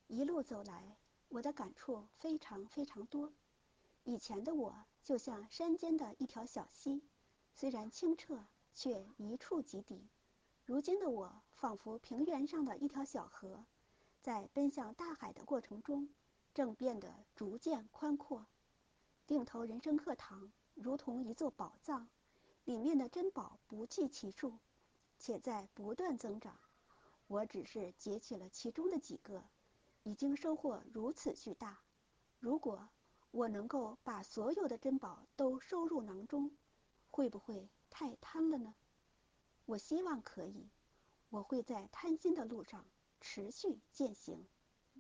一路走来，我的感触非常非常多。以前的我就像山间的一条小溪，虽然清澈，却一触即底。如今的我仿佛平原上的一条小河，在奔向大海的过程中，正变得逐渐宽阔。定投人生课堂如同一座宝藏，里面的珍宝不计其数，且在不断增长。我只是截取了其中的几个，已经收获如此巨大。如果我能够把所有的珍宝都收入囊中，会不会太贪了呢？我希望可以，我会在贪心的路上持续践行。